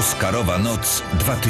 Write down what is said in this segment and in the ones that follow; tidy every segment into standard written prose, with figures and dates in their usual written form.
Oscarowa Noc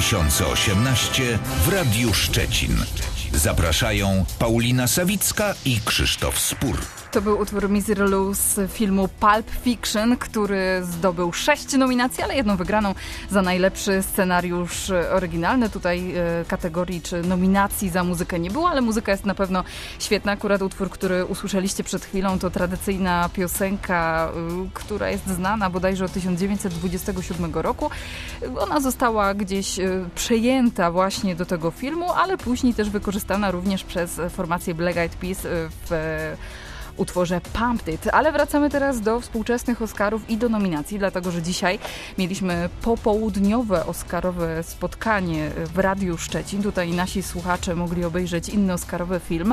2018 w Radiu Szczecin. Zapraszają Paulina Sawicka i Krzysztof Spór. To był utwór Misery z filmu Pulp Fiction, który zdobył 6 nominacji, ale jedną wygraną za najlepszy scenariusz oryginalny. Tutaj kategorii czy nominacji za muzykę nie było, ale muzyka jest na pewno świetna. Akurat utwór, który usłyszeliście przed chwilą, to tradycyjna piosenka, która jest znana bodajże od 1927 roku. Ona została gdzieś przejęta właśnie do tego filmu, ale później też wykorzystana również przez formację Black Eyed Peas w utworze Pumped It. Ale wracamy teraz do współczesnych Oscarów i do nominacji, dlatego że dzisiaj mieliśmy popołudniowe Oscarowe spotkanie w Radiu Szczecin. Tutaj nasi słuchacze mogli obejrzeć inny Oscarowy film,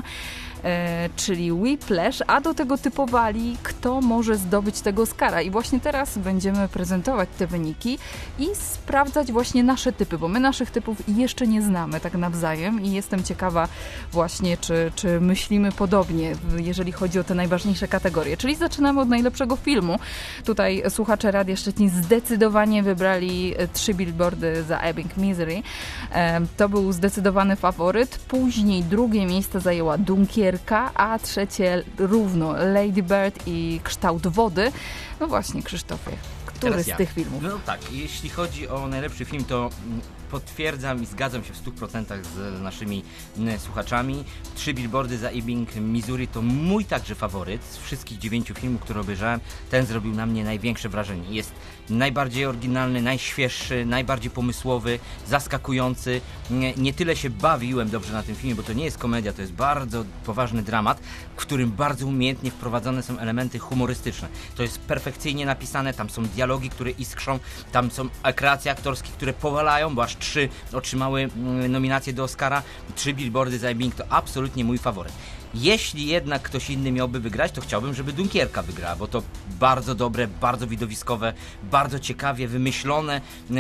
czyli Whiplash, a do tego typowali, kto może zdobyć tego Oscara. I właśnie teraz będziemy prezentować te wyniki i sprawdzać właśnie nasze typy, bo my naszych typów jeszcze nie znamy tak nawzajem i jestem ciekawa właśnie, czy myślimy podobnie, jeżeli chodzi o te najważniejsze kategorie. Czyli zaczynamy od najlepszego filmu. Tutaj słuchacze Radia Szczecin zdecydowanie wybrali 3 billboardy za Ebbing, Missouri. To był zdecydowany faworyt. Później drugie miejsce zajęła Dunkierka, a trzecie równo Lady Bird i Kształt wody. No właśnie, Krzysztofie, który z tych filmów? No tak, jeśli chodzi o najlepszy film, to potwierdzam i zgadzam się w 100% z naszymi słuchaczami. 3 billboardy za Ebbing, Missouri to mój także faworyt. Z wszystkich 9 filmów, które obejrzałem, ten zrobił na mnie największe wrażenie. Jest najbardziej oryginalny, najświeższy, najbardziej pomysłowy, zaskakujący. Nie tyle się bawiłem dobrze na tym filmie, bo to nie jest komedia, to jest bardzo poważny dramat, w którym bardzo umiejętnie wprowadzone są elementy humorystyczne. To jest perfekcyjnie napisane, tam są dialogi, które iskrzą, tam są kreacje aktorskie, które powalają, bo aż 3 otrzymały nominacje do Oscara. 3 billboardy za Ebbing to absolutnie mój faworyt. Jeśli jednak ktoś inny miałby wygrać, to chciałbym, żeby Dunkierka wygrała, bo to bardzo dobre, bardzo widowiskowe, bardzo ciekawie wymyślone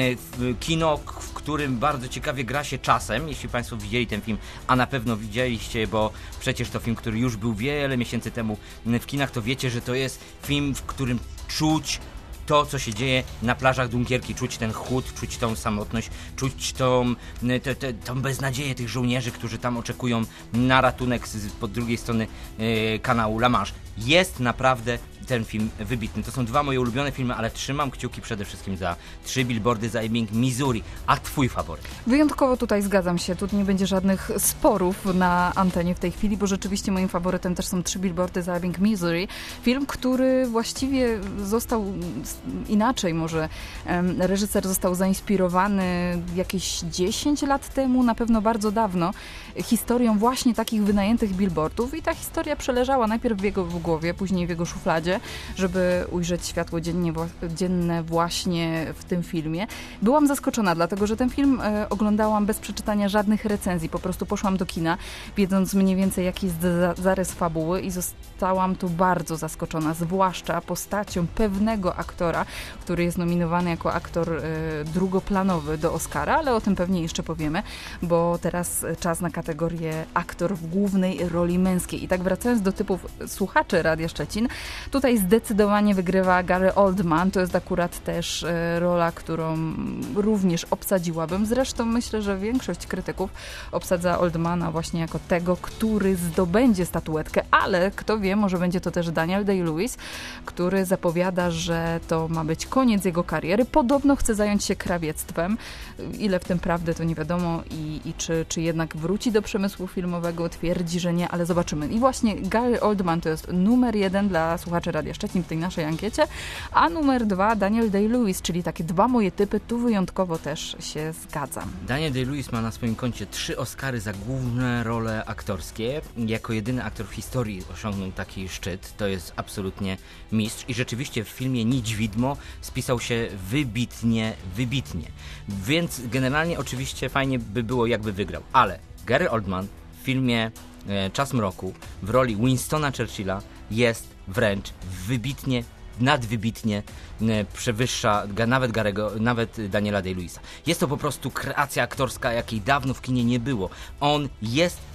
kino, w którym bardzo ciekawie gra się czasem. Jeśli Państwo widzieli ten film, a na pewno widzieliście, bo przecież to film, który już był wiele miesięcy temu w kinach, to wiecie, że to jest film, w którym czuć to, co się dzieje na plażach Dunkierki, czuć ten chłód, czuć tą samotność, czuć tą beznadzieję tych żołnierzy, którzy tam oczekują na ratunek po drugiej strony kanału La Manche. Jest naprawdę ten film wybitny. To są 2 moje ulubione filmy, ale trzymam kciuki przede wszystkim za 3 billboardy za Ebbing, Missouri. A twój faworyt? Wyjątkowo tutaj zgadzam się. Tu nie będzie żadnych sporów na antenie w tej chwili, bo rzeczywiście moim faworytem też są 3 billboardy za Ebbing, Missouri. Film, który właściwie został inaczej może. Reżyser został zainspirowany jakieś 10 lat temu, na pewno bardzo dawno, historią właśnie takich wynajętych billboardów i ta historia przeleżała najpierw w jego głowie, później w jego szufladzie, żeby ujrzeć światło dzienne właśnie w tym filmie. Byłam zaskoczona, dlatego że ten film oglądałam bez przeczytania żadnych recenzji. Po prostu poszłam do kina, wiedząc mniej więcej jaki jest zarys fabuły i zostałam tu bardzo zaskoczona, zwłaszcza postacią pewnego aktora, który jest nominowany jako aktor drugoplanowy do Oscara, ale o tym pewnie jeszcze powiemy, bo teraz czas na kategorię aktor w głównej roli męskiej. I tak wracając do typów słuchaczy Radia Szczecin, tutaj zdecydowanie wygrywa Gary Oldman. To jest akurat też rola, którą również obsadziłabym. Zresztą myślę, że większość krytyków obsadza Oldmana właśnie jako tego, który zdobędzie statuetkę, ale kto wie, może będzie to też Daniel Day-Lewis, który zapowiada, że to ma być koniec jego kariery. Podobno chce zająć się krawiectwem. Ile w tym prawdy, to nie wiadomo i czy jednak wróci do przemysłu filmowego, twierdzi, że nie, ale zobaczymy. I właśnie Gary Oldman to jest numer 1 dla słuchaczy Radia Szczecin w tej naszej ankiecie, a numer 2 Daniel Day-Lewis, czyli takie 2 moje typy, tu wyjątkowo też się zgadzam. Daniel Day-Lewis ma na swoim koncie 3 Oscary za główne role aktorskie. Jako jedyny aktor w historii osiągnął taki szczyt. To jest absolutnie mistrz i rzeczywiście w filmie Nić Widmo spisał się wybitnie. Więc generalnie oczywiście fajnie by było, jakby wygrał. Ale Gary Oldman w filmie Czas mroku w roli Winstona Churchilla jest wręcz wybitnie, nadwybitnie przewyższa nawet Daniela Day-Lewisa. Jest to po prostu kreacja aktorska, jakiej dawno w kinie nie było. On jest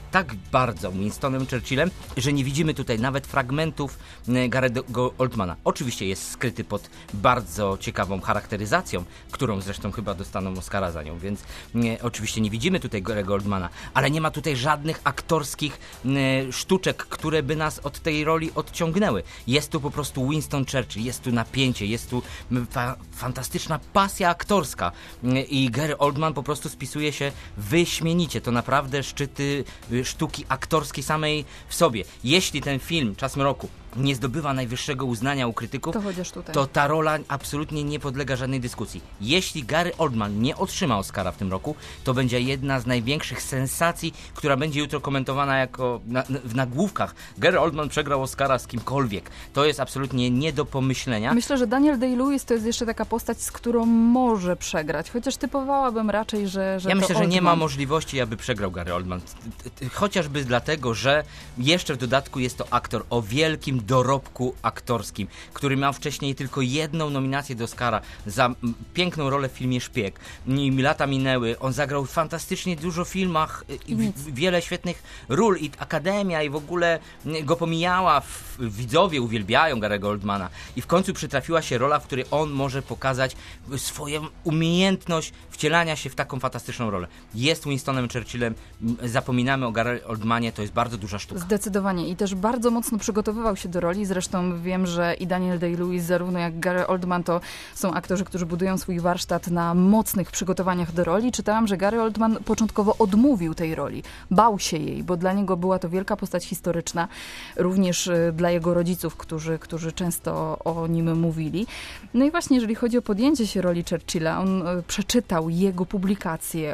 tak bardzo Winstonem Churchillem, że nie widzimy tutaj nawet fragmentów Gary'ego Oldmana. Oczywiście jest skryty pod bardzo ciekawą charakteryzacją, którą zresztą chyba dostaną Oscara za nią, więc oczywiście nie widzimy tutaj Gary'ego Oldmana, ale nie ma tutaj żadnych aktorskich sztuczek, które by nas od tej roli odciągnęły. Jest tu po prostu Winston Churchill, jest tu napięcie, jest tu fantastyczna pasja aktorska i Gary Oldman po prostu spisuje się wyśmienicie. To naprawdę szczyty sztuki aktorskiej samej w sobie. Jeśli ten film Czas mroku nie zdobywa najwyższego uznania u krytyków, to ta rola absolutnie nie podlega żadnej dyskusji. Jeśli Gary Oldman nie otrzyma Oscara w tym roku, to będzie jedna z największych sensacji, która będzie jutro komentowana jako w nagłówkach. Gary Oldman przegrał Oscara z kimkolwiek. To jest absolutnie nie do pomyślenia. Myślę, że Daniel Day-Lewis to jest jeszcze taka postać, z którą może przegrać, chociaż typowałabym raczej, że ja myślę, że Oldman. nie ma możliwości, aby przegrał Gary Oldman. Chociażby dlatego, że jeszcze w dodatku jest to aktor o wielkim dorobku aktorskim, który miał wcześniej tylko jedną nominację do Oscara za piękną rolę w filmie Szpieg. I lata minęły, on zagrał fantastycznie dużo w filmach, wiele świetnych ról i Akademia i w ogóle go pomijała, widzowie uwielbiają Gary'ego Oldmana i w końcu przytrafiła się rola, w której on może pokazać swoją umiejętność wcielania się w taką fantastyczną rolę. Jest Winstonem Churchillem, zapominamy o Gary Oldmanie, to jest bardzo duża sztuka. Zdecydowanie i też bardzo mocno przygotowywał się do roli, zresztą wiem, że i Daniel Day-Lewis, zarówno jak Gary Oldman, to są aktorzy, którzy budują swój warsztat na mocnych przygotowaniach do roli. Czytałam, że Gary Oldman początkowo odmówił tej roli, bał się jej, bo dla niego była to wielka postać historyczna, również dla jego rodziców, którzy często o nim mówili. No i właśnie, jeżeli chodzi o podjęcie się roli Churchilla, on przeczytał jego publikacje,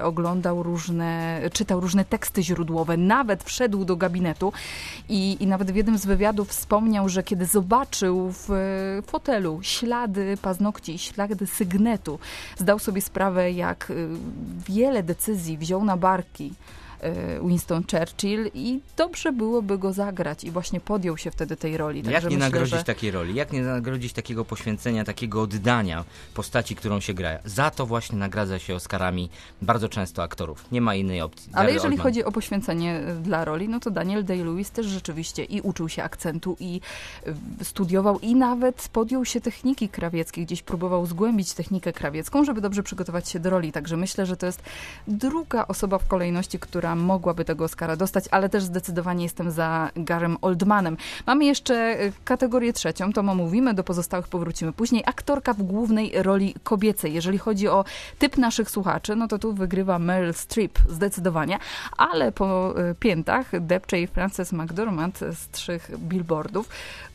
czytał różne teksty źródłowe, nawet wszedł do gabinetu i nawet w jednym z wywiadów wspomniał, że kiedy zobaczył w fotelu ślady paznokci, ślady sygnetu, zdał sobie sprawę, jak wiele decyzji wziął na barki Winston Churchill i dobrze byłoby go zagrać i właśnie podjął się wtedy tej roli. Jak nie nagrodzić takiej roli? Jak nie nagrodzić takiego poświęcenia, takiego oddania postaci, którą się gra? Za to właśnie nagradza się Oscarami bardzo często aktorów. Nie ma innej opcji. Ale jeżeli chodzi o poświęcenie dla roli, no to Daniel Day-Lewis też rzeczywiście i uczył się akcentu i studiował i nawet podjął się techniki krawieckiej. Gdzieś próbował zgłębić technikę krawiecką, żeby dobrze przygotować się do roli. Także myślę, że to jest druga osoba w kolejności, która mogłaby tego Oscara dostać, ale też zdecydowanie jestem za Garym Oldmanem. Mamy jeszcze kategorię trzecią, to omówimy, do pozostałych powrócimy później. Aktorka w głównej roli kobiecej. Jeżeli chodzi o typ naszych słuchaczy, no to tu wygrywa Meryl Streep zdecydowanie, ale po piętach depcze jej Frances McDormand z 3 billboardów.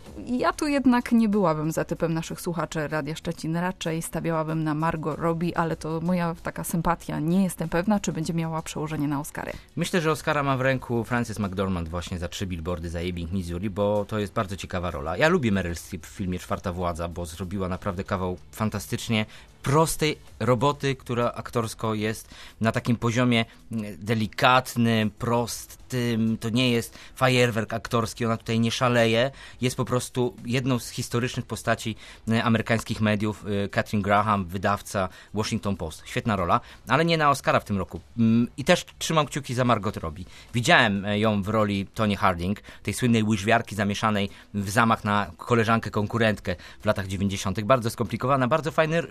Ja tu jednak nie byłabym za typem naszych słuchaczy Radia Szczecin. Raczej stawiałabym na Margot Robbie, ale to moja taka sympatia. Nie jestem pewna, czy będzie miała przełożenie na Oscary. Myślę, że Oscara ma w ręku Frances McDormand właśnie za 3 billboardy za Ebbing, Missouri, bo to jest bardzo ciekawa rola. Ja lubię Meryl Streep w filmie Czwarta Władza, bo zrobiła naprawdę kawał fantastycznie prostej roboty, która aktorsko jest na takim poziomie delikatnym, prostym. To nie jest fajerwerk aktorski, ona tutaj nie szaleje. Jest po prostu jedną z historycznych postaci amerykańskich mediów. Katharine Graham, wydawca Washington Post. Świetna rola, ale nie na Oscara w tym roku. I też trzymam kciuki za Margot Robbie. Widziałem ją w roli Toni Harding, tej słynnej łyżwiarki zamieszanej w zamach na koleżankę, konkurentkę w latach 90. Bardzo skomplikowana, bardzo fajny,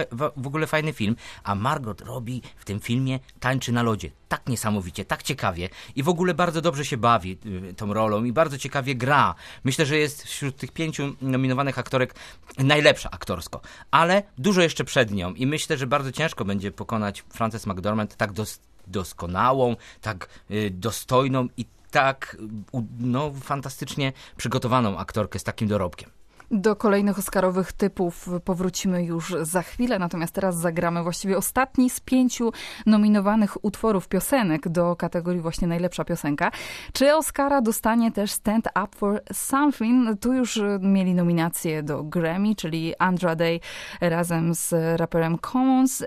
w ogóle fajny film, a Margot Robbie w tym filmie tańczy na lodzie. Tak niesamowicie, tak ciekawie i w ogóle bardzo dobrze się bawi tą rolą i bardzo ciekawie gra. Myślę, że jest wśród tych 5 nominowanych aktorek najlepsza aktorsko, ale dużo jeszcze przed nią i myślę, że bardzo ciężko będzie pokonać Frances McDormand, tak doskonałą, tak dostojną i tak fantastycznie przygotowaną aktorkę z takim dorobkiem. Do kolejnych oscarowych typów powrócimy już za chwilę, natomiast teraz zagramy właściwie ostatni z 5 nominowanych utworów piosenek do kategorii właśnie najlepsza piosenka. Czy Oscara dostanie też Stand Up For Something? Tu już mieli nominację do Grammy, czyli Andra Day razem z raperem Commons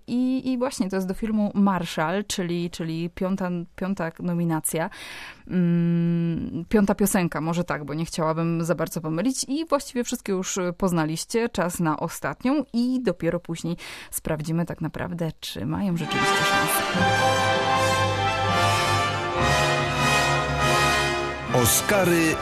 i właśnie to jest do filmu Marshall, czyli piąta nominacja. 5. piosenka, może tak, bo nie chciałabym za bardzo pomylić i właściwie wszystkie już poznaliście, czas na ostatnią i dopiero później sprawdzimy tak naprawdę, czy mają rzeczywiście szansę. Oscary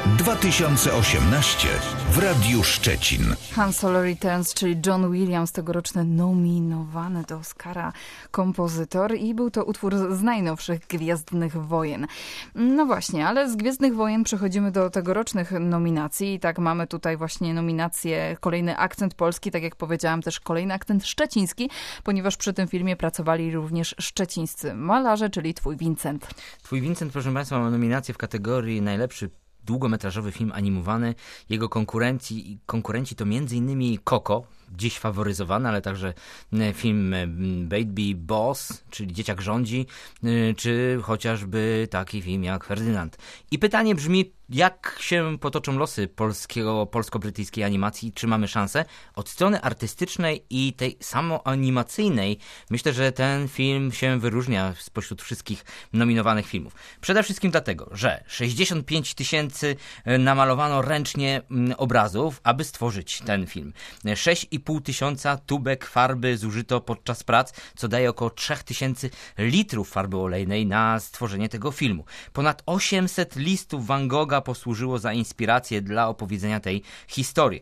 2018 w Radiu Szczecin. Han Solo Returns, czyli John Williams, tegoroczny nominowany do Oscara kompozytor i był to utwór z najnowszych Gwiezdnych Wojen. No właśnie, ale z Gwiezdnych Wojen przechodzimy do tegorocznych nominacji i tak mamy tutaj właśnie nominację, kolejny akcent polski, tak jak powiedziałam też kolejny akcent szczeciński, ponieważ przy tym filmie pracowali również szczecińscy malarze, czyli Twój Vincent. Twój Vincent, proszę Państwa, ma nominację w kategorii najlepszy długometrażowy film animowany. Jego konkurenci to m.in. Coco, dziś faworyzowany, ale także film Baby Boss, czyli Dzieciak rządzi, czy chociażby taki film jak Ferdynand. I pytanie brzmi, jak się potoczą losy polsko-brytyjskiej animacji? Czy mamy szansę? Od strony artystycznej i tej samoanimacyjnej myślę, że ten film się wyróżnia spośród wszystkich nominowanych filmów. Przede wszystkim dlatego, że 65 000 namalowano ręcznie obrazów, aby stworzyć ten film. 6,5 tysiąca tubek farby zużyto podczas prac, co daje około 3000 litrów farby olejnej na stworzenie tego filmu. Ponad 800 listów Van Gogha posłużyło za inspirację dla opowiedzenia tej historii.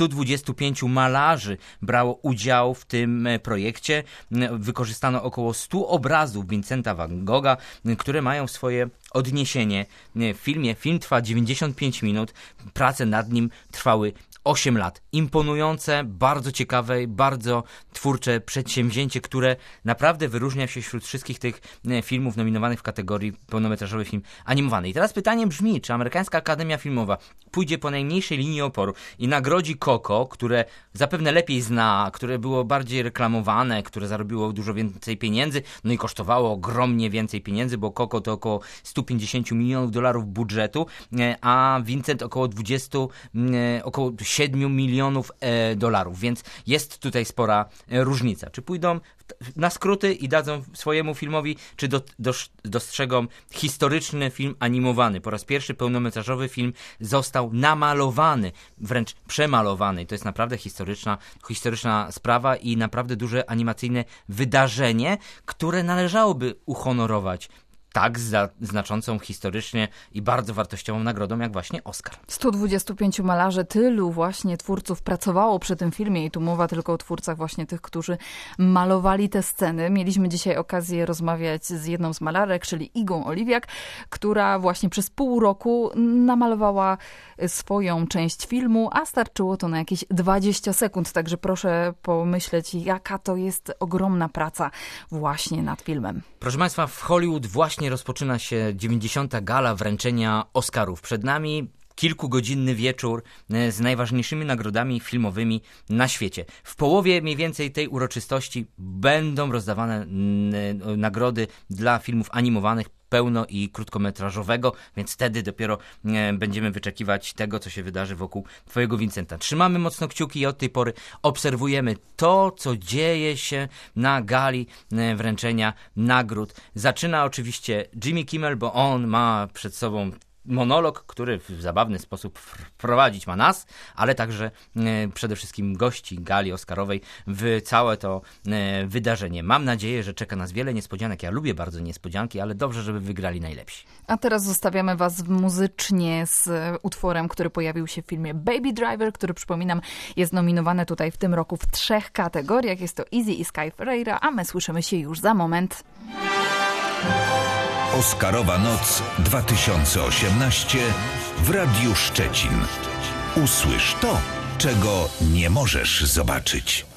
125 malarzy brało udział w tym projekcie. Wykorzystano około 100 obrazów Vincenta Van Gogha, które mają swoje odniesienie w filmie. Film trwa 95 minut. Prace nad nim trwały 8 lat. Imponujące, bardzo ciekawe, bardzo twórcze przedsięwzięcie, które naprawdę wyróżnia się wśród wszystkich tych filmów nominowanych w kategorii pełnometrażowy film animowany. I teraz pytanie brzmi, czy amerykańska Akademia Filmowa pójdzie po najmniejszej linii oporu i nagrodzi Coco, które zapewne lepiej zna, które było bardziej reklamowane, które zarobiło dużo więcej pieniędzy, no i kosztowało ogromnie więcej pieniędzy, bo Coco to około $150 milionów budżetu, a Vincent około 7 milionów dolarów, więc jest tutaj spora różnica. Czy pójdą na skróty i dadzą swojemu filmowi, czy dostrzegą historyczny film animowany? Po raz pierwszy pełnometrażowy film został namalowany, wręcz przemalowany. To jest naprawdę historyczna sprawa i naprawdę duże animacyjne wydarzenie, które należałoby uhonorować tak znaczącą historycznie i bardzo wartościową nagrodą jak właśnie Oscar. 125 malarzy, tylu właśnie twórców pracowało przy tym filmie i tu mowa tylko o twórcach właśnie tych, którzy malowali te sceny. Mieliśmy dzisiaj okazję rozmawiać z jedną z malarek, czyli Igą Oliwiak, która właśnie przez pół roku namalowała swoją część filmu, a starczyło to na jakieś 20 sekund, także proszę pomyśleć, jaka to jest ogromna praca właśnie nad filmem. Proszę Państwa, w Hollywood właśnie rozpoczyna się 90. gala wręczenia Oscarów. Przed nami kilkugodzinny wieczór z najważniejszymi nagrodami filmowymi na świecie. W połowie mniej więcej tej uroczystości będą rozdawane nagrody dla filmów animowanych pełno- i krótkometrażowego, więc wtedy dopiero będziemy wyczekiwać tego, co się wydarzy wokół Twojego Vincenta. Trzymamy mocno kciuki i od tej pory obserwujemy to, co dzieje się na gali wręczenia nagród. Zaczyna oczywiście Jimmy Kimmel, bo on ma przed sobą monolog, który w zabawny sposób wprowadzić ma nas, ale także przede wszystkim gości gali oscarowej w całe to wydarzenie. Mam nadzieję, że czeka nas wiele niespodzianek. Ja lubię bardzo niespodzianki, ale dobrze, żeby wygrali najlepsi. A teraz zostawiamy Was muzycznie z utworem, który pojawił się w filmie Baby Driver, który, przypominam, jest nominowany tutaj w tym roku w 3 kategoriach. Jest to Easy i Sky Ferreira, a my słyszymy się już za moment. Oscarowa Noc 2018 w Radiu Szczecin. Usłysz to, czego nie możesz zobaczyć.